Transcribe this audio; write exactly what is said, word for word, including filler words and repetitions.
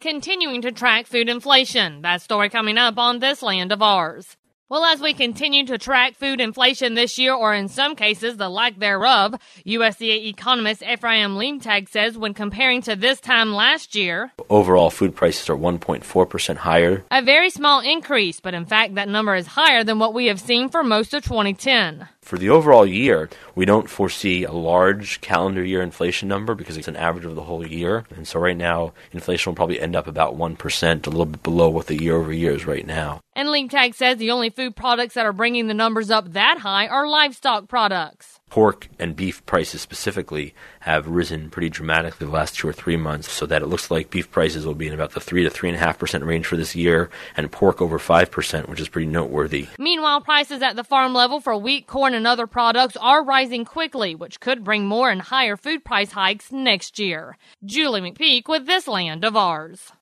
continuing to track food inflation. That story coming up on This Land of Ours. Well, as we continue to track food inflation this year, or in some cases, the lack thereof, U S D A economist Ephraim Leibtag says when comparing to this time last year, overall food prices are one point four percent higher. A very small increase, but in fact that number is higher than what we have seen for most of twenty ten. For the overall year, we don't foresee a large calendar year inflation number because it's an average of the whole year. And so right now, inflation will probably end up about one percent, a little bit below what the year over year is right now. And Leibtag says the only food products that are bringing the numbers up that high are livestock products. Pork and beef prices specifically have risen pretty dramatically the last two or three months, so that it looks like beef prices will be in about the three to three and a half percent range for this year, and pork over five percent, which is pretty noteworthy. Meanwhile, prices at the farm level for wheat, corn, and other products are rising quickly, which could bring more and higher food price hikes next year. Julie McPeak with This Land of Ours.